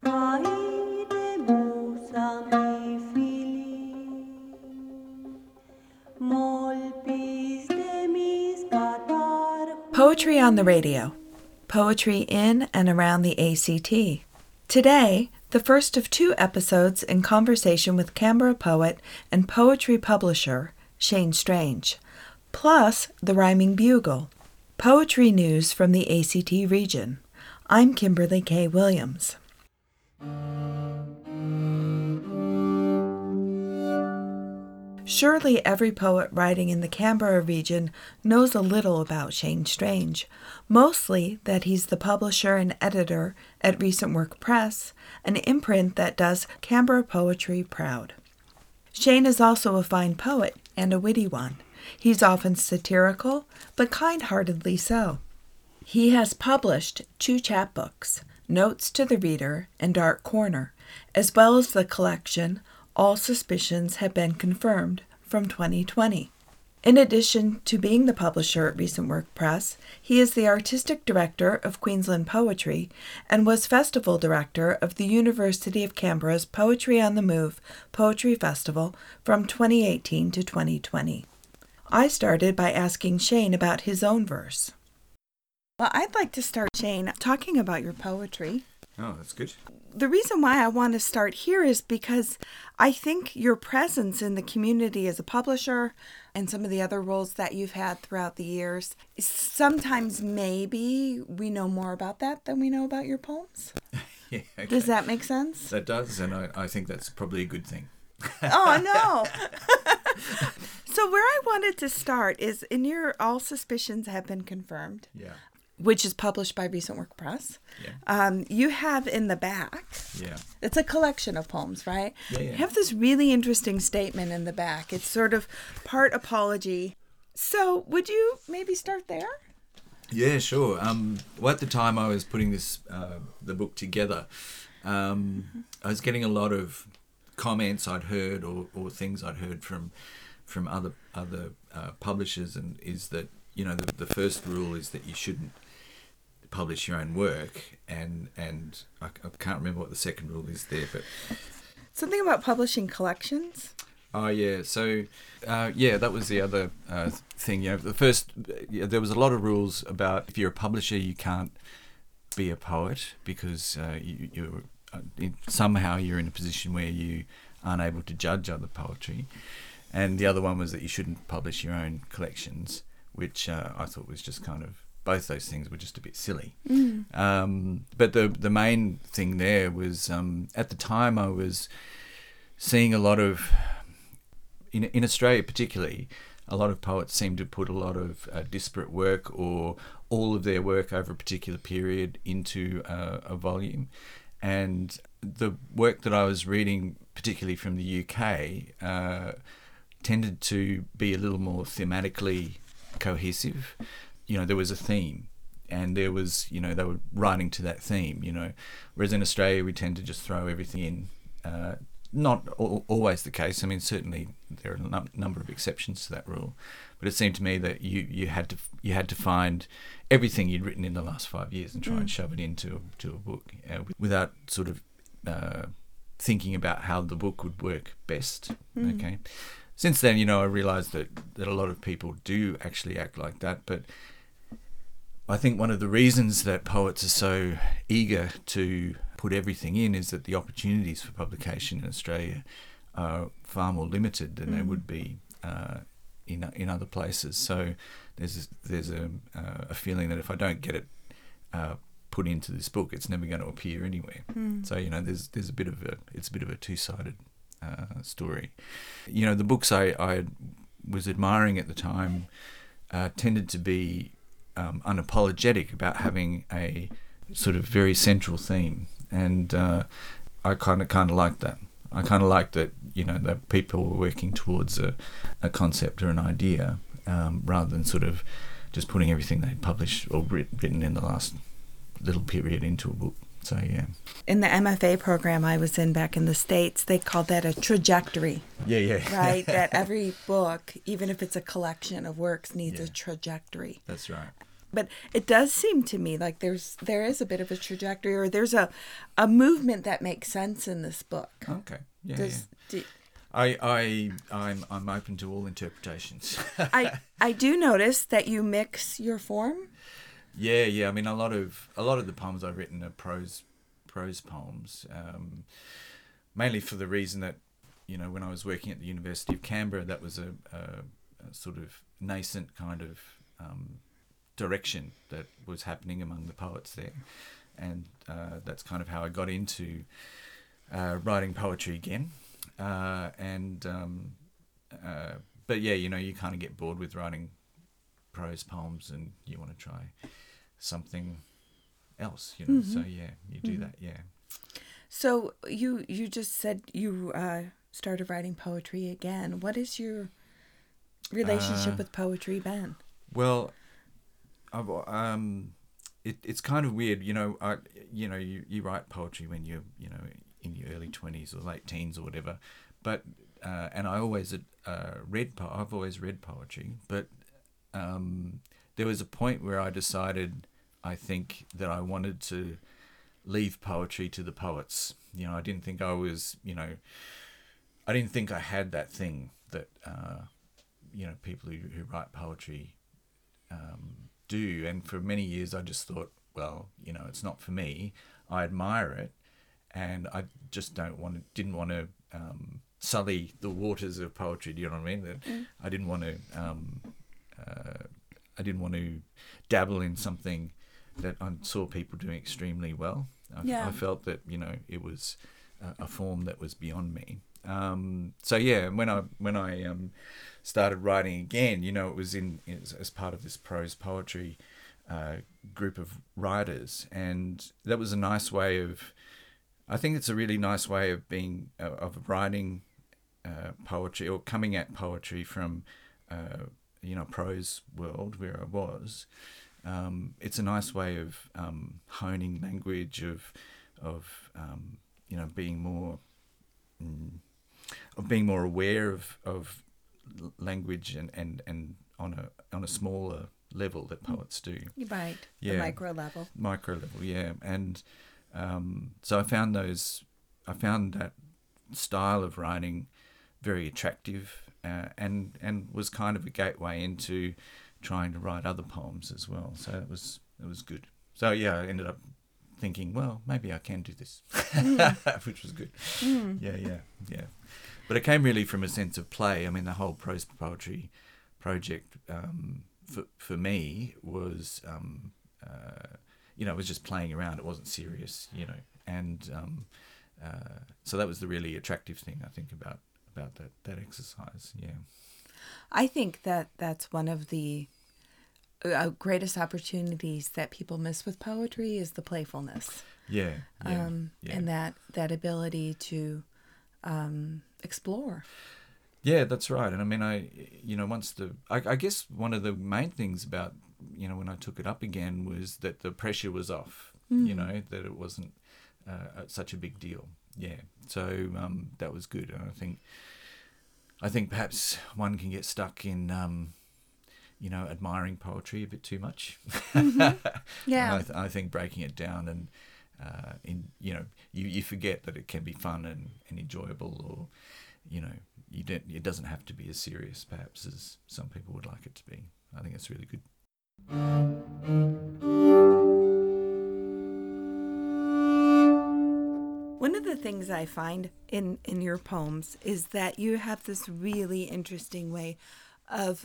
Poetry on the Radio. Poetry in and around the ACT. Today, the first of 2 episodes in conversation with Canberra poet and poetry publisher Shane Strange, plus the Rhyming Bugle. Poetry news from the ACT region. I'm Kimberly K. Williams. Surely every poet writing in the Canberra region knows a little about Shane Strange, mostly that he's the publisher and editor at Recent Work Press, an imprint that does Canberra poetry proud. Shane is also a fine poet and a witty one. He's often satirical, but kind-heartedly so. He has published 2 chapbooks, Notes to the Reader and Dark Corner, as well as the collection All Suspicions Have Been Confirmed from 2020. In addition to being the publisher at Recent Work Press, he is the artistic director of Queensland Poetry and was festival director of the University of Canberra's Poetry on the Move Poetry Festival from 2018 to 2020. I started by asking Shane about his own verse. Well, I'd like to start, Shane, talking about your poetry. Oh, that's good. The reason why I want to start here is because I think your presence in the community as a publisher and some of the other roles that you've had throughout the years, sometimes maybe we know more about that than we know about your poems. Yeah, okay. Does that make sense? That does, and I think that's probably a good thing. Oh, no. So where I wanted to start is in your All Suspicions Have Been Confirmed. Yeah. Which is published by Recent Work Press. Yeah. You have in the back, it's a collection of poems, right? Yeah. You have this really interesting statement in the back. It's sort of part apology. So would you maybe start there? Yeah, sure. Well, at the time I was putting this the book together, I was getting a lot of comments I'd heard or things I'd heard from other publishers, and is that, you know, the first rule is that you shouldn't publish your own work, and I can't remember what the second rule is there, but something about publishing collections. Oh yeah, so that was the other thing. You know, the first there was a lot of rules about if you're a publisher you can't be a poet because you're somehow you're in a position where you aren't able to judge other poetry, and the other one was that you shouldn't publish your own collections, which I thought was just kind of, both those things were just a bit silly. But the main thing there was, at the time I was seeing a lot of, in Australia particularly, a lot of poets seem to put a lot of disparate work or all of their work over a particular period into a volume. And the work that I was reading, particularly from the UK, tended to be a little more thematically cohesive. You know, there was a theme, and there was, you know, they were writing to that theme, you know, whereas in Australia we tend to just throw everything in. Not always the case. I mean, certainly there are a number of exceptions to that rule, but it seemed to me that you had to find everything you'd written in the last 5 years and try and shove it into a book without sort of thinking about how the book would work best. Okay. Since then, you know, I realised that a lot of people do actually act like that, but I think one of the reasons that poets are so eager to put everything in is that the opportunities for publication in Australia are far more limited than they would be in other places. So there's a feeling that if I don't get it put into this book, it's never going to appear anywhere. So, you know, it's a bit of a two-sided story. You know, the books I was admiring at the time tended to be unapologetic about having a sort of very central theme, and I kind of liked that. I kind of liked that, you know, that people were working towards a concept or an idea, rather than sort of just putting everything they'd published or written in the last little period into a book. So, yeah. In the MFA program I was in back in the States, they called that a trajectory. Yeah. Right? That every book, even if it's a collection of works, needs a trajectory. That's right. But it does seem to me like there is a bit of a trajectory, or there's a movement that makes sense in this book. Okay. Yeah. Does, yeah. I'm open to all interpretations. I do notice that you mix your form. Yeah. I mean, a lot of the poems I've written are prose poems, mainly for the reason that, when I was working at the University of Canberra, that was a sort of nascent kind of direction that was happening among the poets there, and that's kind of how I got into writing poetry again. But yeah, you kind of get bored with writing prose poems, and you want to try something else, Mm-hmm. So yeah, you do that, yeah. So you just said you started writing poetry again. What is your relationship with poetry been? Well, it's kind of weird, you write poetry when you're, in your early 20s or late teens or whatever, but and I always I've always read poetry, but there was a point where I decided, I think, that I wanted to leave poetry to the poets. I didn't think I was, I didn't think I had that thing that people who write poetry do. And for many years I just thought, well, it's not for me. I admire it, and I just didn't want to sully the waters of poetry. Do you know what I mean? That I didn't want to dabble in something that I saw people doing extremely well. I felt that it was a form that was beyond me. So yeah, when I started writing again, it was as part of this prose poetry group of writers, and that was a nice way of. I think it's a really nice way of writing poetry, or coming at poetry from prose world where I was. It's a nice way of honing language, of being more aware of language and on a smaller level that poets do. Right. Yeah. The micro level. Micro level, yeah. And so I found that style of writing very attractive, and was kind of a gateway into trying to write other poems as well. So it was good. So yeah, I ended up thinking, well, maybe I can do this, which was good. Yeah. But it came really from a sense of play. I mean, the whole prose poetry project for me was, it was just playing around. It wasn't serious, and so that was the really attractive thing, I think, about that exercise. Yeah. I think that's one of the greatest opportunities that people miss with poetry is the playfulness. Yeah. And that ability to explore. Yeah, that's right. And I mean, I guess one of the main things about, when I took it up again was that the pressure was off, that it wasn't such a big deal. Yeah. So that was good. And I think perhaps one can get stuck in, admiring poetry a bit too much. Mm-hmm. Yeah. And I think breaking it down and, you forget that it can be fun and enjoyable, or, it doesn't have to be as serious perhaps as some people would like it to be. I think it's really good. One of the things I find in your poems is that you have this really interesting way of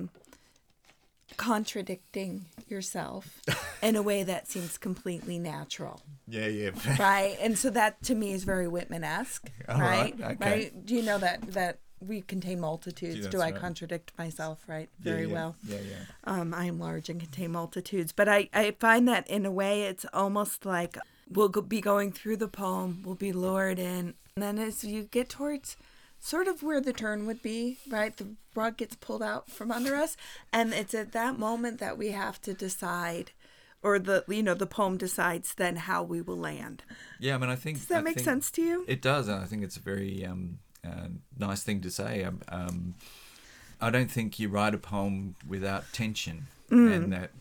contradicting yourself in a way that seems completely natural. Yeah. Right? And so that to me is very Whitman-esque, right? Okay. Right? Do you know that we contain multitudes? Yeah, Do I right. contradict myself, right? Very well. Yeah. I am large and contain multitudes. But I find that in a way it's almost like we'll be going through the poem, we'll be lured in, and then as you get towards sort of where the turn would be, right? The rug gets pulled out from under us, and it's at that moment that we have to decide, or the poem decides then how we will land. Yeah, I mean, I think... Does that make sense to you? It does, and I think it's a very nice thing to say. I don't think you write a poem without tension, and that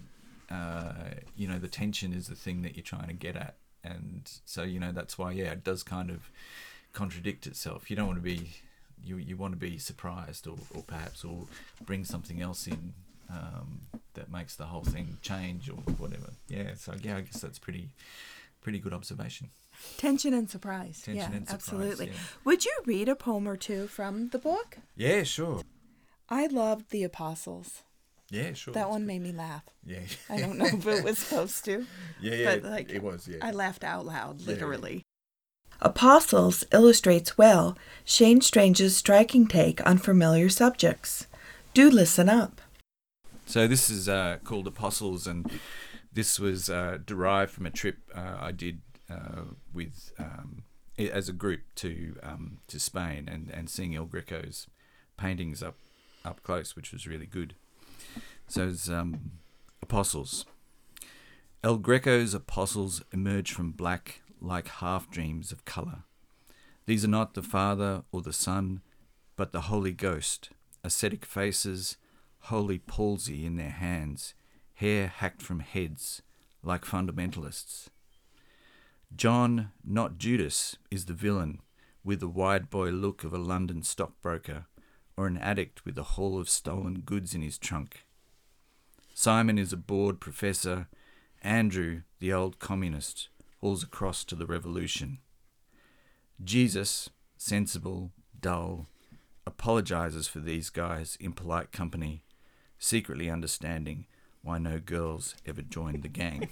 the tension is the thing that you're trying to get at. And so, that's why, it does kind of contradict itself. You don't want to be, you want to be surprised or perhaps or bring something else in that makes the whole thing change or whatever. Yeah, so I guess that's pretty good observation. Tension and surprise. Tension and surprise, absolutely. yeah. Would you read a poem or two from the book? Yeah, sure. I loved The Apostles. Yeah, sure. That one made me laugh. Yeah. I don't know if it was supposed to. Yeah, but it was, yeah. I laughed out loud, literally. Yeah. Apostles illustrates well Shane Strange's striking take on familiar subjects. Do listen up. So this is called Apostles, and this was derived from a trip I did with as a group to Spain and seeing El Greco's paintings up close, which was really good. So it's Apostles. El Greco's apostles emerge from black like half-dreams of colour. These are not the Father or the Son, but the Holy Ghost, ascetic faces, holy palsy in their hands, hair hacked from heads, like fundamentalists. John, not Judas, is the villain, with the wide boy look of a London stockbroker, or an addict with a haul of stolen goods in his trunk. Simon is a bored professor. Andrew, the old communist, hauls across to the revolution. Jesus, sensible, dull, apologizes for these guys in polite company, secretly understanding why no girls ever joined the gang.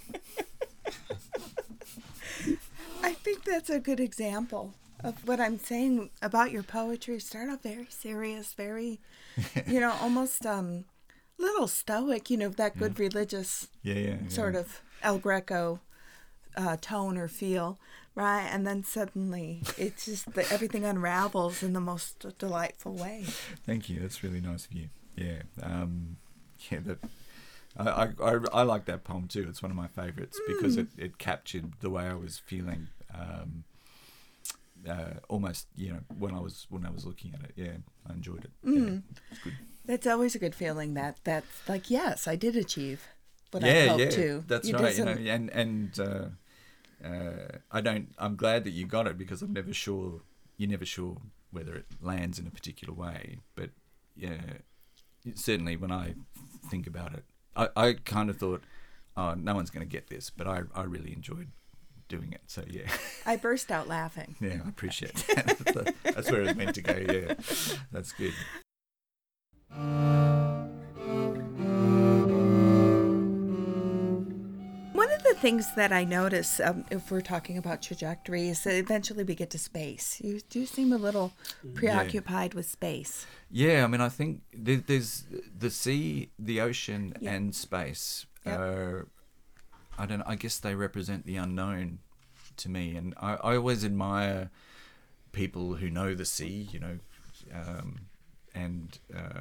I think that's a good example of what I'm saying about your poetry. Start off very serious, very, almost little stoic, that good religious sort of El Greco tone or feel, right? And then suddenly it's just everything unravels in the most delightful way. Thank you. That's really nice of you. Yeah. I like that poem too. It's one of my favourites because it captured the way I was feeling. Almost, when I was looking at it. Yeah, I enjoyed it. Yeah, it's good. That's always a good feeling. That's like, yes, I did achieve what I hoped to. That's right. I'm glad that you got it because I'm never sure. You're never sure whether it lands in a particular way. But yeah, certainly when I think about it, I kind of thought, oh, no one's going to get this, but I really enjoyed doing it. So yeah, I burst out laughing. Yeah, I appreciate that. That's where it was meant to go. Yeah, that's good. One of the things that I notice, if we're talking about trajectory, is that eventually we get to space. You do seem a little preoccupied with space. Yeah, I mean, I think there's the sea, the ocean, and space. Yep. I guess they represent the unknown to me, and I always admire people who know the sea, and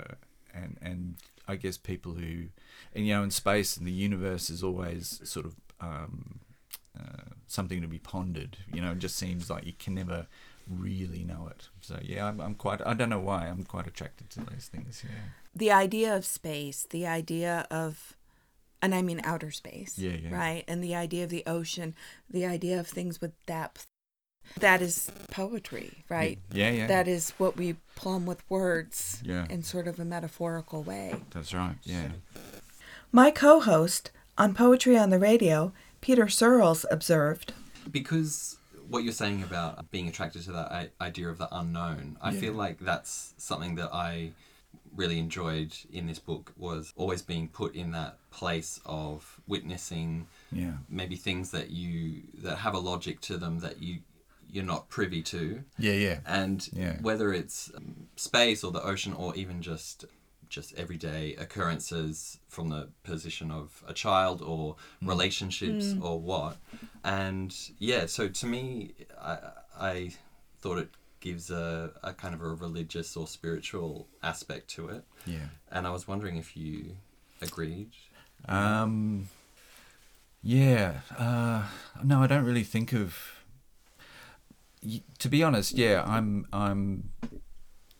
I guess people who, and in space and the universe is always sort of something to be pondered. It just seems like you can never really know it. So yeah, I'm quite. I don't know why I'm quite attracted to those things. Yeah. The idea of space, the idea of. And I mean outer space, right? And the idea of the ocean, the idea of things with depth. That is poetry, right? Yeah. That is what we plumb with words in sort of a metaphorical way. That's right, yeah. My co-host on Poetry on the Radio, Peter Searles, observed, because what you're saying about being attracted to that idea of the unknown, I feel like that's something that I really enjoyed in this book, was always being put in that place of witnessing maybe things that have a logic to them that you're not privy to. And whether it's space or the ocean or even just everyday occurrences from the position of a child or relationships or what. And so to me, I thought it gives a kind of a religious or spiritual aspect to it. Yeah. And I was wondering if you agreed. No, I don't really think of. To be honest, I'm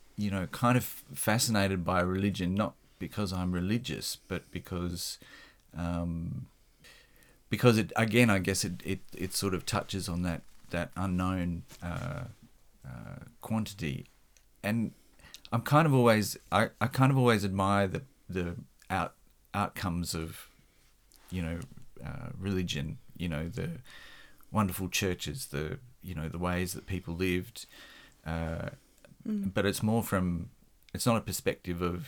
kind of fascinated by religion, not because I'm religious, but because because it, again, I guess it sort of touches on that unknown quantity, and I kind of always admire the outcomes of, religion, the wonderful churches, the ways that people lived, but it's more from, it's not a perspective of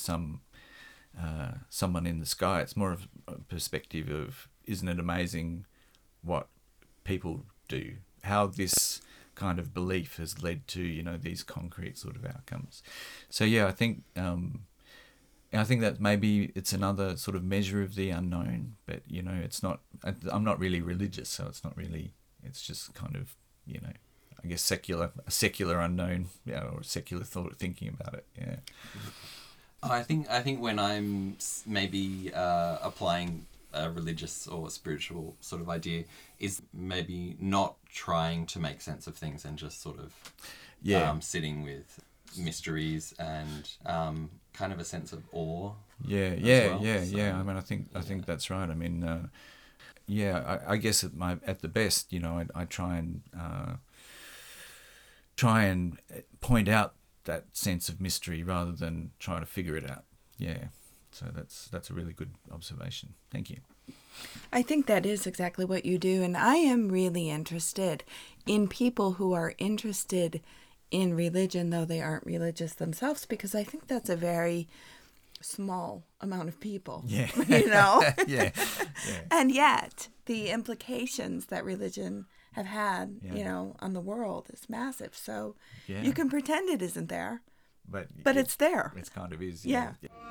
someone in the sky. It's more of a perspective of, isn't it amazing what people do, how this kind of belief has led to these concrete sort of outcomes. So yeah, I think that maybe it's another sort of measure of the unknown, but it's not. I'm not really religious, so it's not really. It's just kind of I guess a secular unknown, or secular thinking about it. Yeah. I think when I'm maybe applying a religious or spiritual sort of idea, is maybe not trying to make sense of things and just sort of sitting with mysteries and kind of a sense of awe. Yeah. I mean, I think that's right. I mean, I guess at the best, I try and point out that sense of mystery rather than trying to figure it out. Yeah. So that's a really good observation. Thank you. I think that is exactly what you do, and I am really interested in people who are interested in religion, though they aren't religious themselves, because I think that's a very small amount of people. Yeah. Yeah. And yet, the implications that religion have had, on the world is massive. So you can pretend it isn't there, but it's there. It kind of is. Yeah.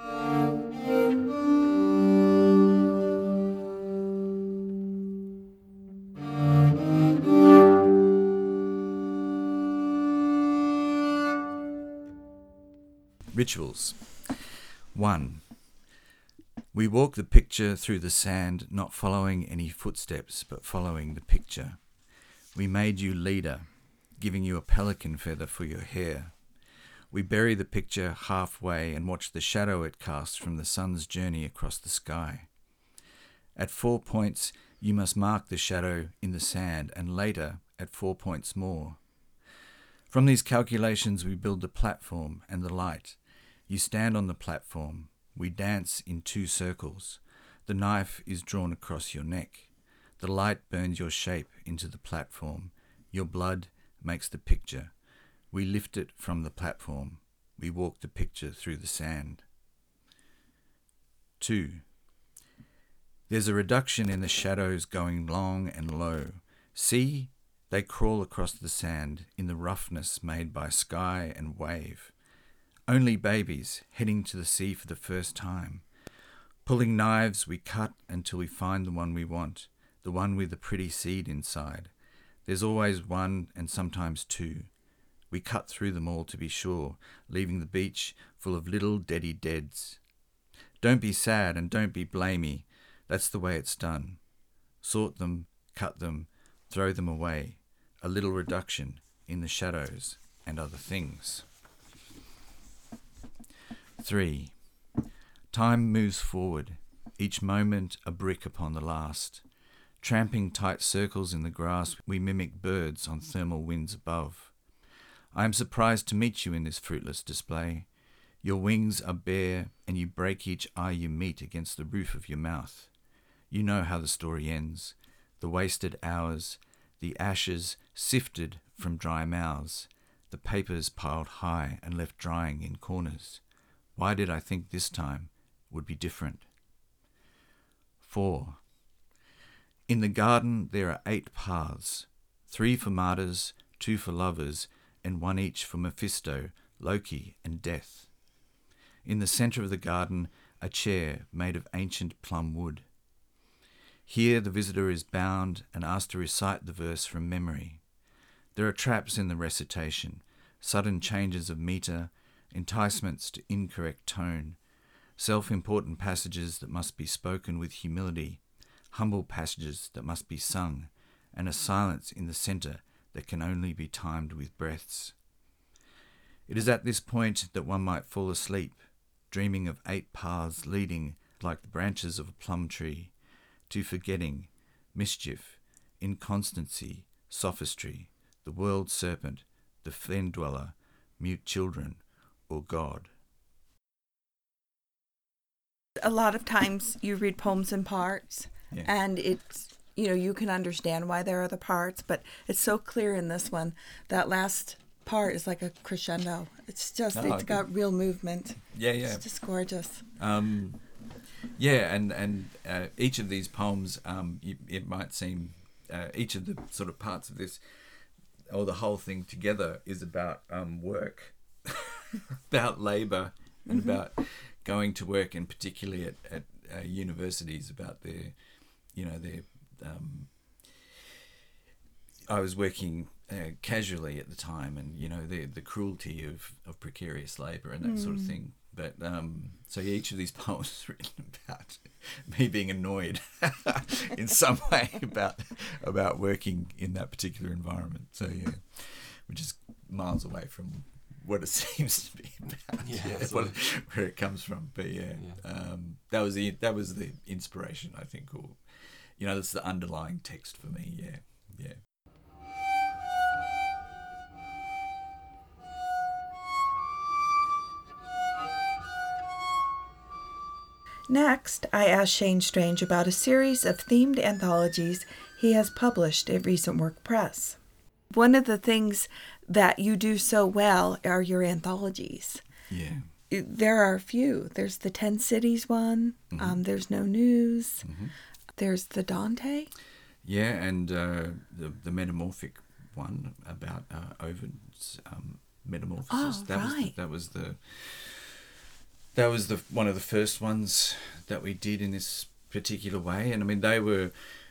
Rituals. 1. We walk the picture through the sand, not following any footsteps, but following the picture. We made you leader, giving you a pelican feather for your hair. We bury the picture halfway and watch the shadow it casts from the sun's journey across the sky. At 4 points, you must mark the shadow in the sand, and later at 4 points more. From these calculations, we build the platform and the light. You stand on the platform. We dance in 2 circles. The knife is drawn across your neck. The light burns your shape into the platform. Your blood makes the picture. We lift it from the platform. We walk the picture through the sand. 2. There's a reduction in the shadows going long and low. See, they crawl across the sand in the roughness made by sky and wave. Only babies heading to the sea for the first time. Pulling knives, we cut until we find the one we want, the one with the pretty seed inside. There's always 1 and sometimes 2. We cut through them all to be sure, leaving the beach full of little deady deads. Don't be sad and don't be blamey. That's the way it's done. Sort them, cut them, throw them away. A little reduction in the shadows and other things. 3. Time moves forward, each moment a brick upon the last. Tramping tight circles in the grass, we mimic birds on thermal winds above. I am surprised to meet you in this fruitless display. Your wings are bare, and you break each eye you meet against the roof of your mouth. You know how the story ends. The wasted hours, the ashes sifted from dry mouths, the papers piled high and left drying in corners. Why did I think this time would be different? 4. In the garden there are 8 paths, 3 for martyrs, 2 for lovers, and 1 each for Mephisto, Loki, and death. In the centre of the garden, a chair made of ancient plum wood. Here the visitor is bound and asked to recite the verse from memory. There are traps in the recitation, sudden changes of metre, enticements to incorrect tone, self-important passages that must be spoken with humility, humble passages that must be sung, and a silence in the centre that can only be timed with breaths. It is at this point that one might fall asleep, dreaming of 8 paths leading like the branches of a plum tree, to forgetting, mischief, inconstancy, sophistry, the world serpent, the fen dweller, mute children, or God. A lot of times you read poems in parts, Yeah. and it's, you can understand why there are the parts, but it's so clear in this one. That last part is like a crescendo. It's just, Oh, it's got real movement. Yeah. It's just gorgeous. Yeah, and each of these poems, it might seem, each of the sort of parts of this, or the whole thing together, is about work, about labour, and about going to work, and particularly at universities, about their. I was working casually at the time, and the cruelty of precarious labour and that sort of thing. But so each of these poems is written about me being annoyed in some way about working in that particular environment. So yeah, which is miles away from what it seems to be about. Where it comes from. But that was the inspiration, I think, or that's the underlying text for me. Yeah. Next, I asked Shane Strange about a series of themed anthologies he has published at Recent Work Press. One of the things that you do so well are your anthologies. Yeah. There are a few. There's the 10 Cities one. There's No News. There's the Dante. Yeah, and the Metamorphic one about Ovid's Metamorphosis. Oh, right. That was the one of the first ones that we did in this particular way, and I mean they were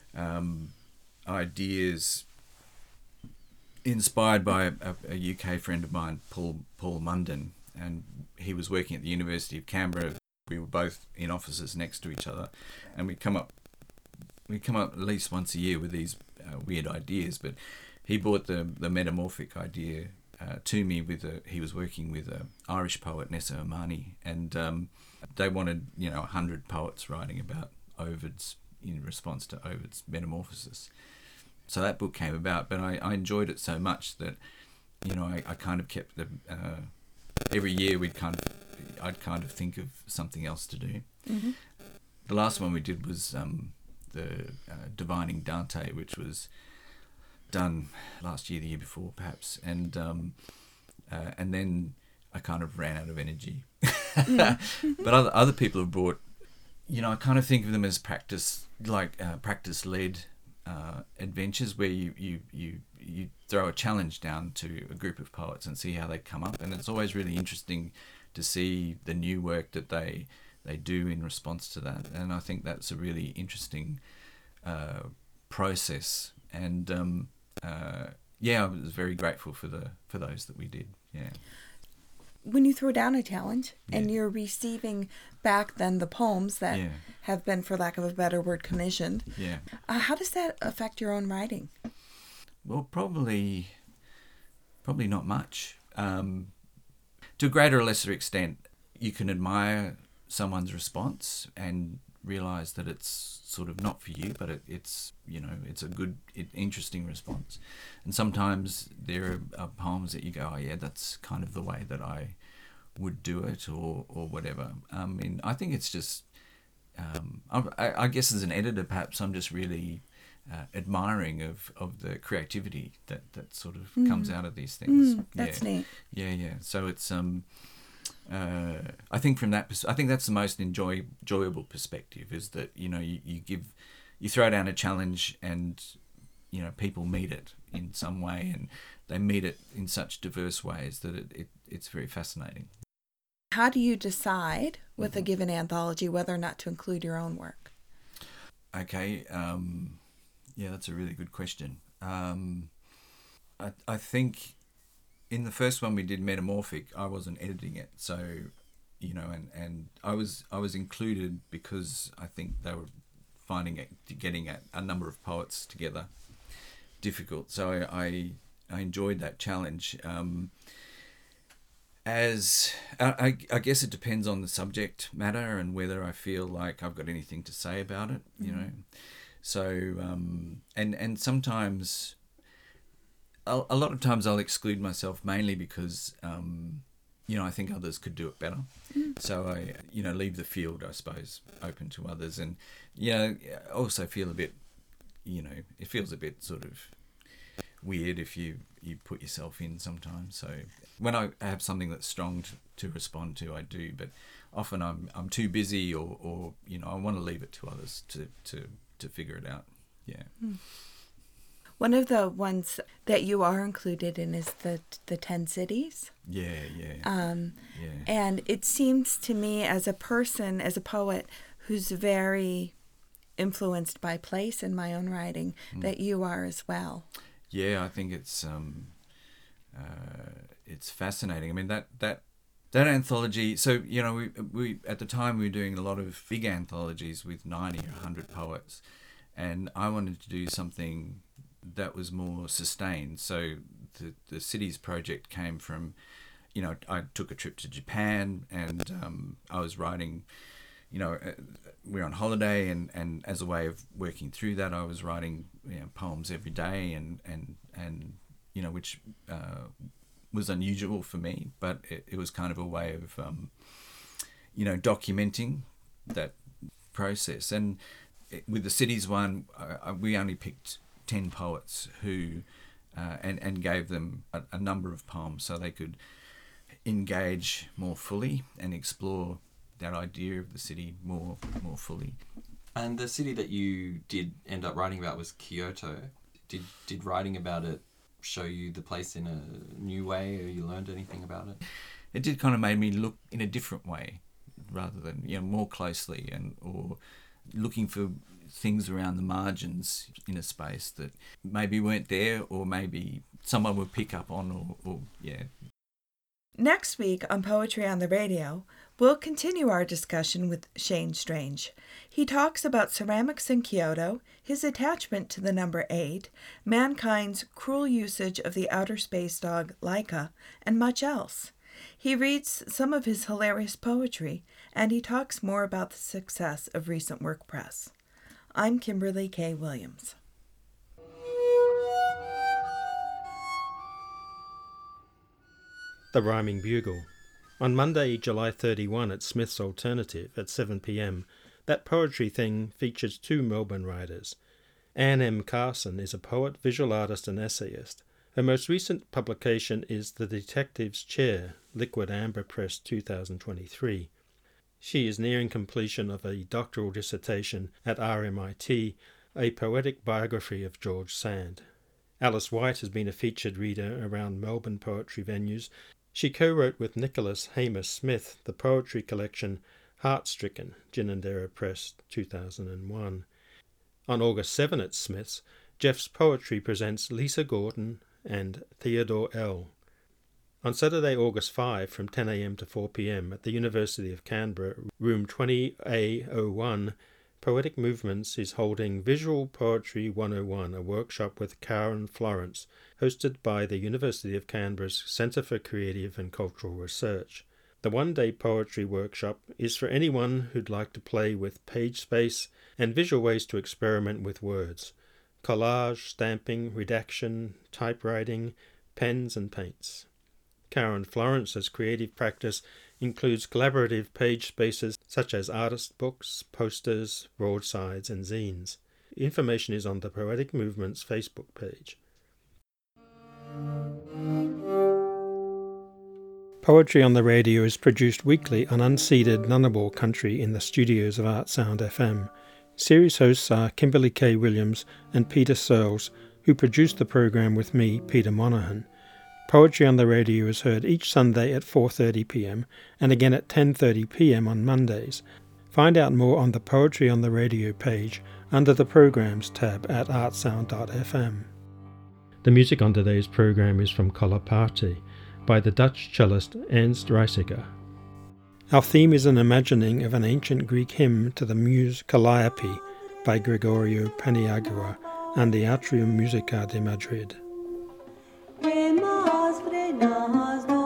ideas inspired by a UK friend of mine, Paul Munden, and he was working at the University of Canberra. We were both in offices next to each other, and we come up at least once a year with these weird ideas. But he brought the Metamorphic idea to me. He was working with an Irish poet, Nessa Omani, and they wanted 100 poets writing about Ovid's, in response to Ovid's Metamorphosis. So that book came about, but I enjoyed it so much that I kind of kept every year I'd kind of think of something else to do. The last one we did was the Divining Dante, which was done last year, the year before perhaps, and then I kind of ran out of energy. But other people have brought, I kind of think of them as practice-led adventures where you throw a challenge down to a group of poets and see how they come up, and it's always really interesting to see the new work that they do in response to that, and I think that's a really interesting process, and I was very grateful for those that we did. Yeah. When you throw down a challenge and you're receiving back then the poems that have been, for lack of a better word, commissioned, how does that affect your own writing? Well, probably not much. To a greater or lesser extent, you can admire someone's response and realise that it's sort of not for you, but it's a good, interesting response. And sometimes there are poems that you go, oh yeah, that's kind of the way that I would do it, or whatever. I think it's just, I guess as an editor, perhaps I'm just really admiring of the creativity that sort of comes out of these things. That's neat. Yeah. So it's I think I think that's the most enjoyable perspective, is that you throw down a challenge and people meet it in some way, and they meet it in such diverse ways that it's very fascinating. How do you decide with a given anthology whether or not to include your own work? Okay, that's a really good question. I think in the first one we did Metamorphic, I wasn't editing it, so and I was included because I think they were getting a number of poets together difficult. So I enjoyed that challenge. as I guess it depends on the subject matter and whether I feel like I've got anything to say about it, you know. So and sometimes, a lot of times I'll exclude myself mainly because you know, I think others could do it better. So I, you know, leave the field, I suppose, open to others, and you know, I also feel a bit, you know, it feels a bit sort of weird if you put yourself in sometimes. So when I have something that's strong to respond to, I do, but often I'm too busy, or you know, I want to leave it to others to figure it out. Yeah. One of the ones that you are included in is the 10 cities. Yeah. And it seems to me, as a person, as a poet who's very influenced by place in my own writing, that you are as well. Yeah, I think it's fascinating. I mean, that anthology. So you know, we at the time we were doing a lot of big anthologies with 90 or 100 poets, and I wanted to do something that was more sustained. So the Cities project came from, you know, I took a trip to Japan, and I was writing, you know, we were on holiday, and as a way of working through that, I was writing, you know, poems every day, and you know, which was unusual for me, but it was kind of a way of you know, documenting that process. And with the Cities one, we only picked 10 poets who and gave them a number of poems so they could engage more fully and explore that idea of the city more fully. And the city that you did end up writing about was Kyoto. Did writing about it show you the place in a new way, or you learned anything about it? It did kind of made me look in a different way, rather than, you know, more closely, or looking for things around the margins in a space that maybe weren't there, or maybe someone would pick up on, or yeah. Next week on Poetry on the Radio, we'll continue our discussion with Shane Strange. He talks about ceramics in Kyoto, his attachment to the number 8, mankind's cruel usage of the outer space dog Laika, and much else. He reads some of his hilarious poetry, and he talks more about the success of Recent Work Press. I'm Kimberly K. Williams. The Rhyming Bugle. On Monday, July 31 at Smith's Alternative at 7 p.m, That Poetry Thing features 2 Melbourne writers. Anne M. Carson is a poet, visual artist and essayist. Her most recent publication is The Detective's Chair, Liquid Amber Press 2023. She is nearing completion of a doctoral dissertation at RMIT, a poetic biography of George Sand. Alice White has been a featured reader around Melbourne poetry venues. She co-wrote with Nicholas Hamer Smith the poetry collection Heartstricken, Ginninderra Press 2001. On August 7 at Smith's, Jeff's Poetry presents Lisa Gordon and Theodore L. On Saturday, August 5, from 10 a.m. to 4 p.m. at the University of Canberra, room 20A01, Poetic Movements is holding Visual Poetry 101, a workshop with Karen Florence, hosted by the University of Canberra's Centre for Creative and Cultural Research. The one-day poetry workshop is for anyone who'd like to play with page space and visual ways to experiment with words, collage, stamping, redaction, typewriting, pens and paints. Karen Florence's creative practice includes collaborative page spaces such as artist books, posters, broadsides and zines. Information is on the Poetic Movements Facebook page. Poetry on the Radio is produced weekly on unceded Ngunnawal country in the studios of Artsound FM. Series hosts are Kimberly K. Williams and Peter Searles, who produce the program with me, Peter Monaghan. Poetry on the Radio is heard each Sunday at 4:30 p.m. and again at 10:30 p.m. on Mondays. Find out more on the Poetry on the Radio page under the Programs tab at artsound.fm. The music on today's program is from Kolapati by the Dutch cellist Ernst Reisiger. Our theme is an imagining of an ancient Greek hymn to the muse Calliope by Gregorio Paniagua and the Atrium Musica de Madrid.